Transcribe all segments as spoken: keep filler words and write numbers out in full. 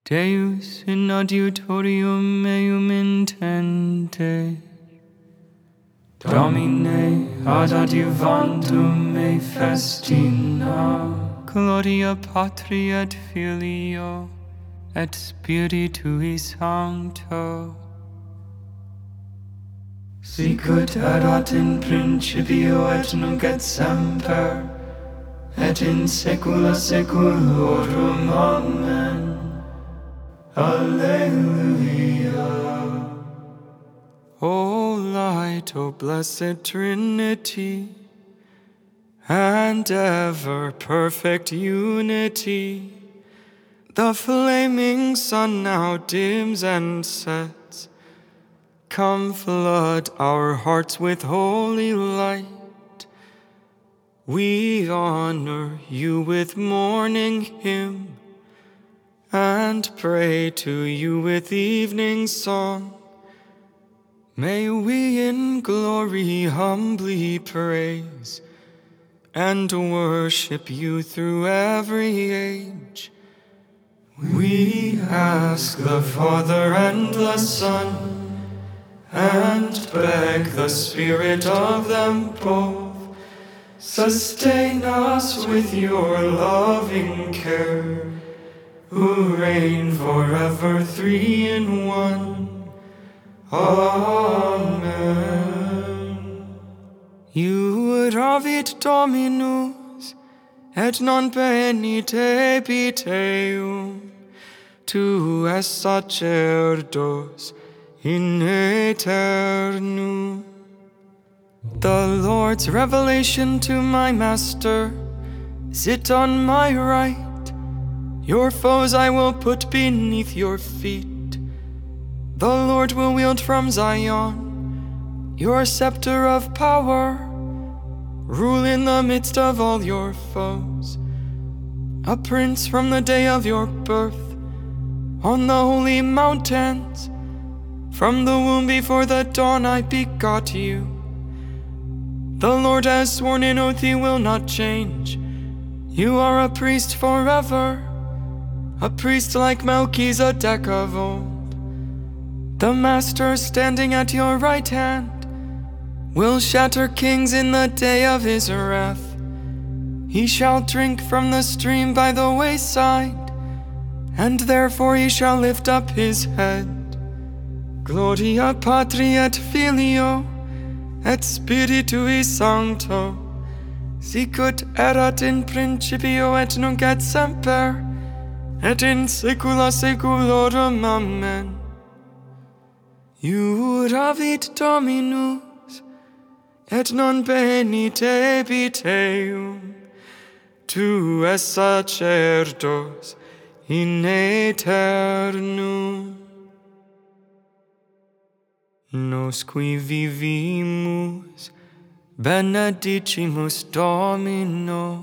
Deus in adiutorium meum intende. Domine ad adiuvantum me festina. Gloria Patri et Filio et Spiritui Sancto. Sicut erat in principio et nunc et semper, et in saecula saeculorum. Amen. Alleluia. O light, O blessed Trinity, and ever perfect unity, the flaming sun now dims and sets. Come flood our hearts with holy light. We honor you with morning hymn, and pray to you with evening song. May we in glory humbly praise and worship you through every age. We ask the Father and the Son, and beg the Spirit of them both, sustain us with your loving care, who reign forever three in one. Amen. Iuravit Dominus, et non penitebit eum, tu es sacerdos in aeternum. The Lord's revelation to my master, sit on my right. Your foes I will put beneath your feet. The Lord will wield from Zion your scepter of power. Rule in the midst of all your foes. A prince from the day of your birth, on the holy mountains. From the womb before the dawn I begot you. The Lord has sworn in oath he will not change. You are a priest forever, a priest like Melchizedek of old. The Master standing at your right hand will shatter kings in the day of his wrath. He shall drink from the stream by the wayside, and therefore he shall lift up his head. Gloria Patri et Filio et Spiritui Sancto, sicut erat in principio et nunc et semper, et in saecula saeculorum. Amen. Iuravit Dominus, et non penitebit eum, tu es sacerdos in aeternum. Nos qui vivimus, benedicimus Domino.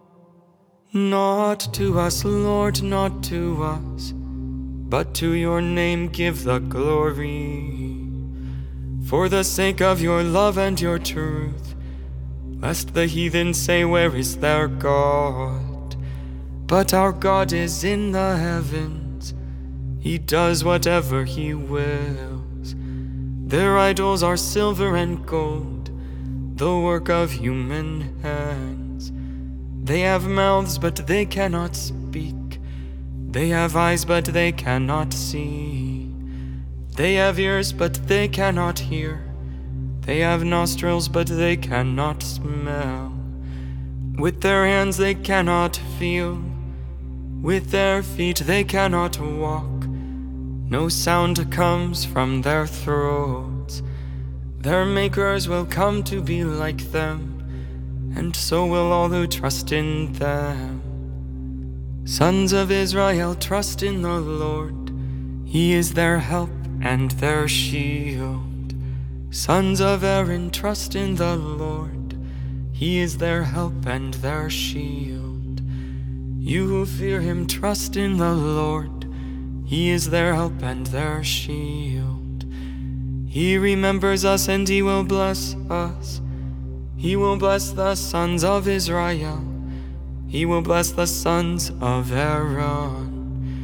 Not to us, Lord, not to us, but to your name give the glory. For the sake of your love and your truth, lest the heathen say, where is their God? But our God is in the heavens, he does whatever he wills. Their idols are silver and gold, the work of human hands. They have mouths, but they cannot speak. They have eyes, but they cannot see. They have ears, but they cannot hear. They have nostrils, but they cannot smell. With their hands they cannot feel. With their feet they cannot walk. No sound comes from their throats. Their makers will come to be like them, and so will all who trust in them. Sons of Israel, trust in the Lord. He is their help and their shield. Sons of Aaron, trust in the Lord. He is their help and their shield. You who fear him, trust in the Lord. He is their help and their shield. He remembers us and he will bless us. He will bless the sons of Israel. He will bless the sons of Aaron.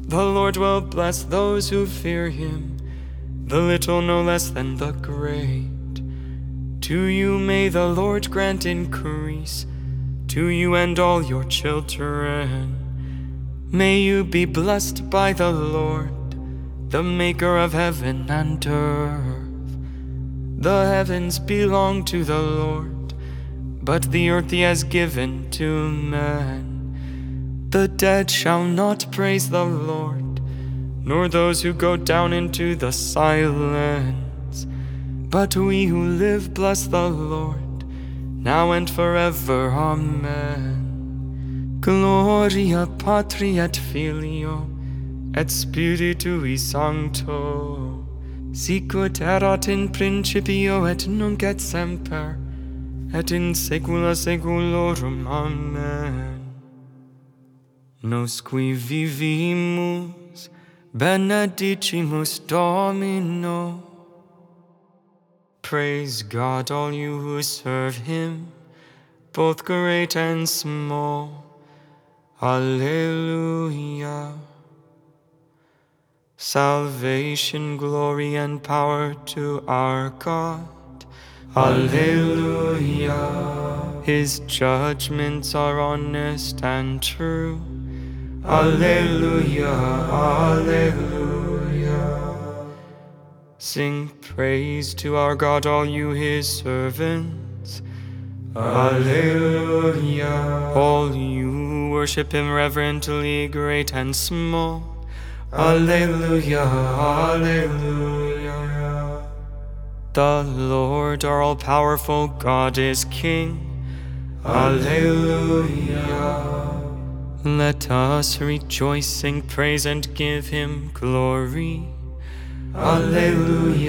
The Lord will bless those who fear him, the little no less than the great. To you may the Lord grant increase, to you and all your children. May you be blessed by the Lord, the maker of heaven and earth. The heavens belong to the Lord, but the earth he has given to men. The dead shall not praise the Lord, nor those who go down into the silence. But we who live bless the Lord, now and forever. Amen. Gloria Patri et Filio, et Spiritui Sancto, sicut erat in principio et nunc et semper, et in saecula saeculorum. Amen. Nos qui vivimus, benedicimus Domino. Praise God, all you who serve him, both great and small. Alleluia. Salvation, glory, and power to our God. Alleluia. His judgments are honest and true. Alleluia, alleluia. Sing praise to our God, all you his servants. Alleluia. All you who worship him reverently, great and small. Alleluia, alleluia. The Lord, our all-powerful God, is King. Alleluia. Let us rejoice, sing praise, and give him glory. Alleluia,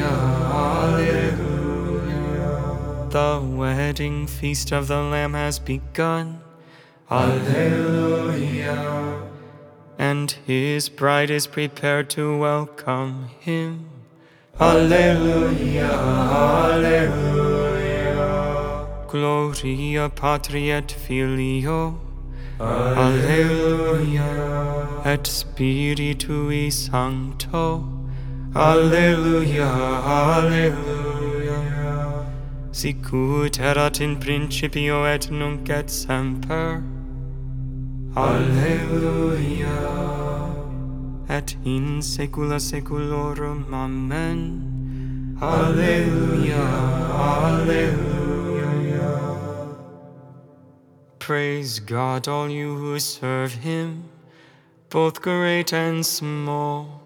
alleluia. The wedding feast of the Lamb has begun. Alleluia. And his bride is prepared to welcome him. Alleluia, alleluia. Gloria Patri et Filio, Alleluia, et Spiritui Sancto, Alleluia, alleluia. Sicut erat in principio et nunc et semper, Alleluia, et in saecula saeculorum. Amen. Alleluia, alleluia. Praise God, all you who serve him, both great and small.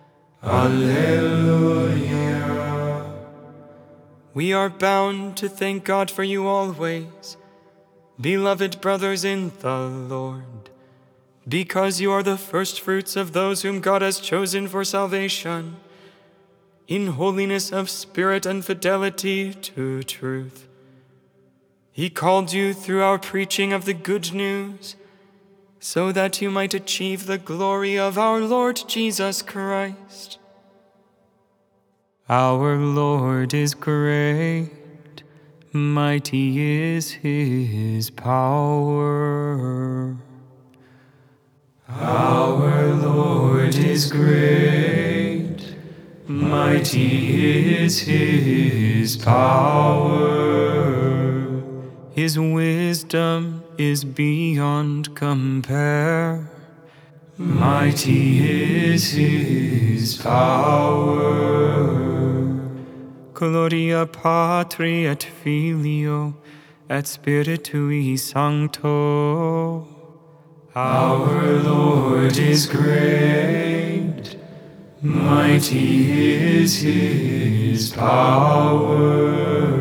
Alleluia. We are bound to thank God for you always, beloved brothers in the Lord, because you are the first fruits of those whom God has chosen for salvation, in holiness of spirit and fidelity to truth. He called you through our preaching of the good news, so that you might achieve the glory of our Lord Jesus Christ. Our Lord is great, mighty is his power. Our Lord is great, mighty is his power. His wisdom is beyond compare. Mighty is his power. Gloria Patri et Filio et Spiritui Sancto. Our Lord is great, mighty is his power.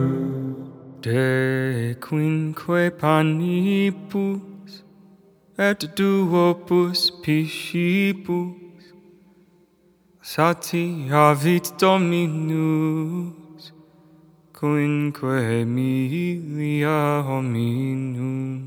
De quinque panibus et duopus piscibus satiavit Dominus quinque milia hominum.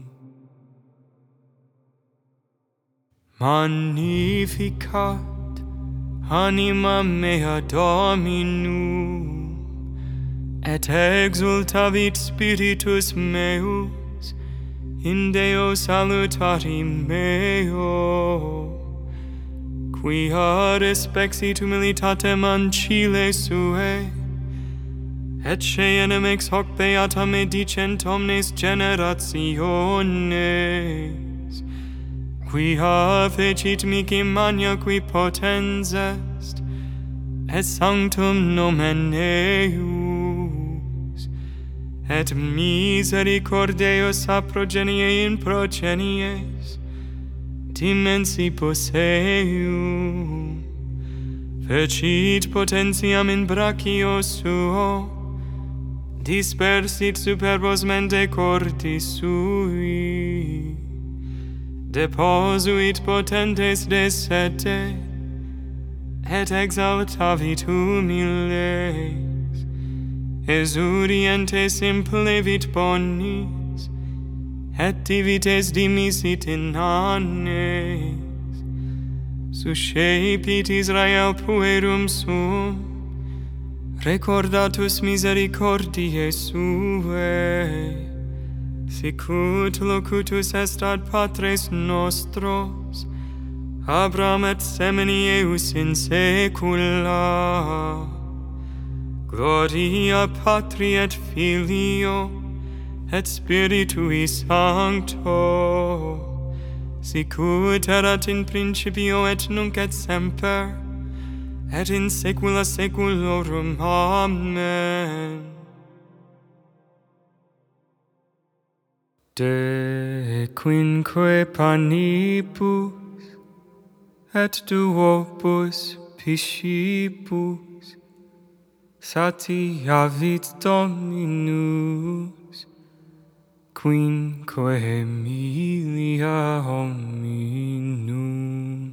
Magnificat anima mea Dominum, et exultavit spiritus meus in Deo salutari meo. quia respexit humilitatem ancile suae, et scenem ex hoc beata me dicent omnes generationes, quia fecit mihi magna qui potens est, et sanctum nomen eius, et misericordiae a progenie in progenies, dimensibus eium, fecit potentiam in brachio suo, dispersit superbos mente cordis sui, deposuit potentes de sete, et exaltavit humiles, exurientes implevit bonis, et divites dimisit in annes, suscepit Israel puerum suum, recordatus misericordiae suae, sicut locutus est ad patres nostros, Abraham et semini eius in saecula. Gloria Patri et Filio, et Spiritui Sancto, sicut erat in principio et nunc et semper, et in saecula saeculorum. Amen. De quinque panibus et duobus piscibus satiavit Dominus, quinque milia hominum.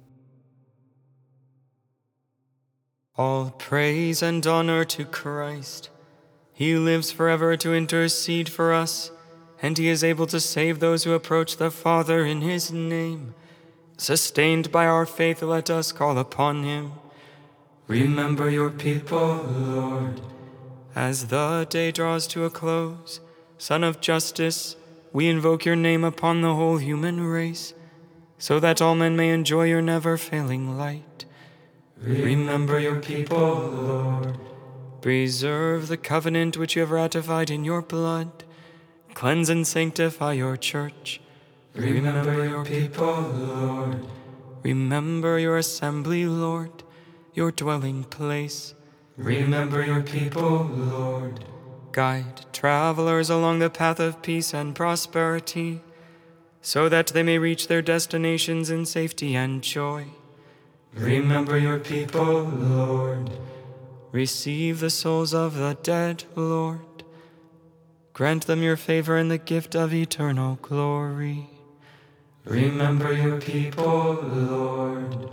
All praise and honor to Christ. He lives forever to intercede for us, and he is able to save those who approach the Father in his name. Sustained by our faith, let us call upon him. Remember your people, Lord. As the day draws to a close, Son of Justice, we invoke your name upon the whole human race, so that all men may enjoy your never-failing light. Remember your people, Lord. Preserve the covenant which you have ratified in your blood. Cleanse and sanctify your church. Remember your people, Lord. Remember your assembly, Lord, your dwelling place. Remember your people, Lord. Guide travelers along the path of peace and prosperity, so that they may reach their destinations in safety and joy. Remember your people, Lord. Receive the souls of the dead, Lord. Grant them your favor and the gift of eternal glory. Remember your people, Lord.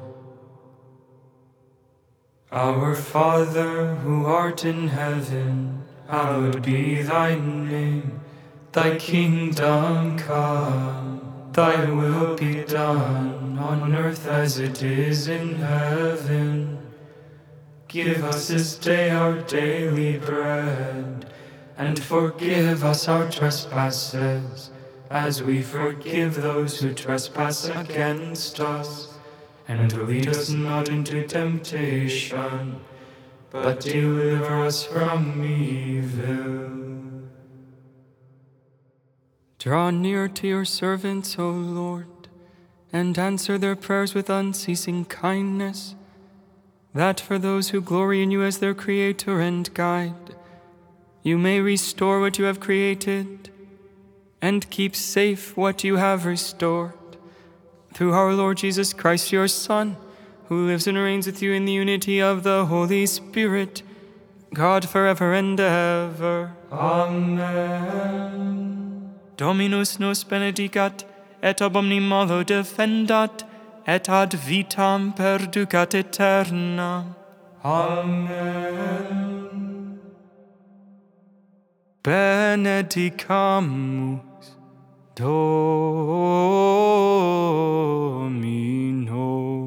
Our Father, who art in heaven, hallowed be thy name. Thy kingdom come, thy will be done, on earth as it is in heaven. Give us this day our daily bread, and forgive us our trespasses, as we forgive those who trespass against us. And lead us not into temptation, but deliver us from evil. Draw near to your servants, O Lord, and answer their prayers with unceasing kindness, that for those who glory in you as their Creator and Guide, you may restore what you have created, and keep safe what you have restored. Through our Lord Jesus Christ, your Son, who lives and reigns with you in the unity of the Holy Spirit, God forever and ever. Amen. Dominus nos benedicat, et ab omni malo defendat, et ad vitam perducat aeternam. Amen. Benedicamus Domino.